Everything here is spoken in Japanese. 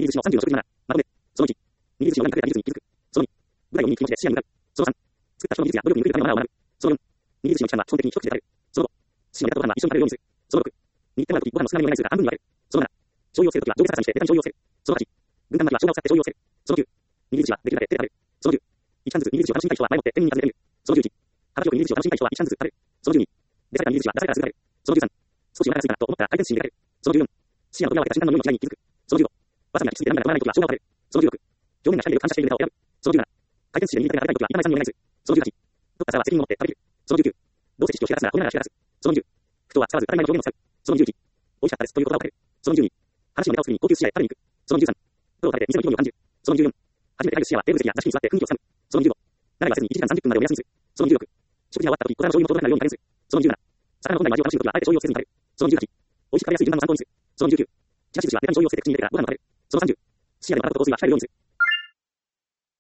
寿司の30の食事7、まとめ。その1、握り寿司の裏に隠れた技術に気づく。その2、具材を見に気持ちで視野に向かう。その3、作った人の技術や努力に触れるためのマナーを学ぶ。その4、握り寿司の期間は基本的に一口で食べる。その5、寿司のネタとご飯は一緒に食べるようにする。その6、握ってもらうときご飯の少なめの枚数が半分に割れる。その7、醤油をつけるときは上下逆さにしてネタに醤油をつける。その8、軍艦巻きは生姜を使って醤油をつける。その9、握り寿司はできるだけ手で食べる。その10、一貫ずつ握り寿司を楽しみたい人は前もって店員に尋ねてみる。その11、幅広く握り寿司を楽しみたい人は一貫ずつ食べる。その12、出された握り寿司は出されたらすぐ食べる。その13、少しお腹が空いたなと思ったら回転寿司に入れる。その14、視野の扉を開けた瞬間の匂いの違いに気づく。その15、わさびがきつくて涙が止まらないときは生姜を食べる。その16、表面が光で感謝しているネタを選ぶ。その17、回転寿司で握りたてが食べたいときは板前さんにお願いする。その18、取った皿は責任を持って食べる。その19、どうせ知識を引き出すなら褒めながら引き出す。その20、ふとは使わず当たり前の表現を使う。その21、美味しかったですという言葉をかける。その22、話のネタを作りに高級寿司屋へ食べに行く。その23、プロを食べて店の興味を感じる。その24、初めて食べる寿司屋はテーブル席や座敷に座って雰囲気をつかむ。その25、誰がせずに1時間30分までを目安にする。その26、食事が終わった時、小皿の醤油の到達になるように加減する。その27、魚の本来の味を楽しむ時はあえて醤油をつけずに食べる。その28、美味しく食べやすい順番の参考にする。その29、ちらし寿司はネタに醤油をつけて口に入れてからご飯を食べる。その30、寿司屋でも払った香水は控えるようにする。